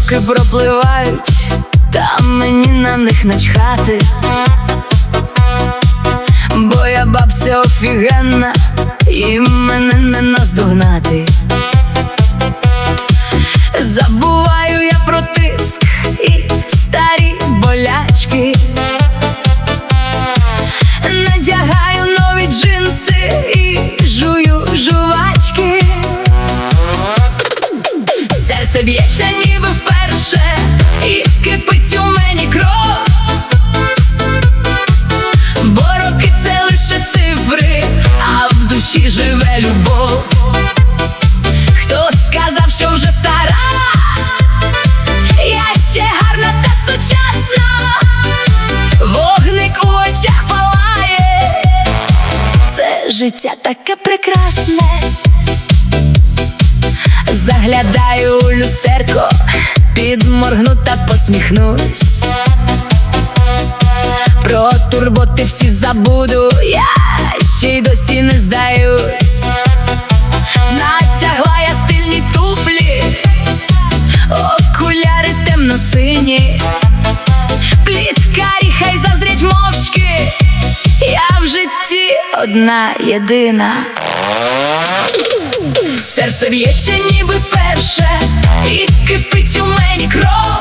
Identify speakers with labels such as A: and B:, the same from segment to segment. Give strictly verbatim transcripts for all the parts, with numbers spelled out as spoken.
A: роки пропливають, та мені на них начхати, бо я бабця офігенна, і мене не наздогнати. Забуваю я про тиск і старі болячки, надягаю нові джинси і жую жувачки. Серце б'ється ніби вперше, і кипить у мені кров, бо роки це лише цифри, а в душі живе любов. Хто сказав, що вже стара? Я ще гарна та сучасна, вогник у очах палає, це життя таке прекрасне. Заглядаю у люстерко, підморгну та посміхнусь, про турботи всі забуду, я ще й досі не здаюсь. Натягла я стильні туфлі, окуляри темно-сині, пліткарі хай заздрять мовчки, я в житті одна єдина. Серце б'ється ніби перше, і кипить у мені кров,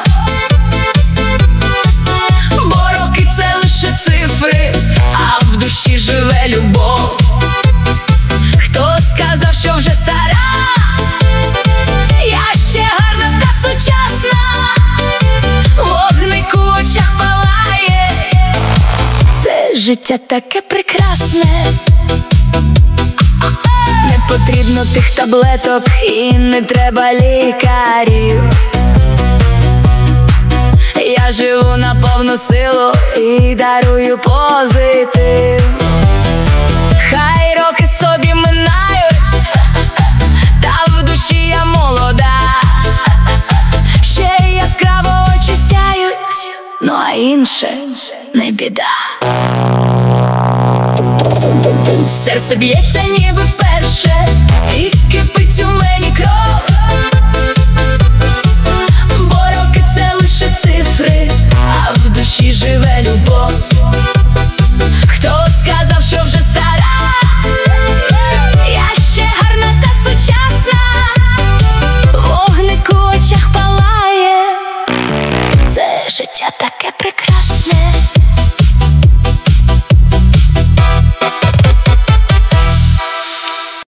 A: бо роки це лише цифри, а в душі живе любов. Хто сказав, що вже стара? Я ще гарна та сучасна, вогник у очах палає, це життя таке прекрасне. Не потрібно тих таблеток і не треба лікарів, я живу на повну силу і дарую позитив. Хай роки собі минають, та в душі я молода, ще яскраво очі сяють, ну а інше не біда. Серце б'ється ніби вперше, і кипить у мені кров,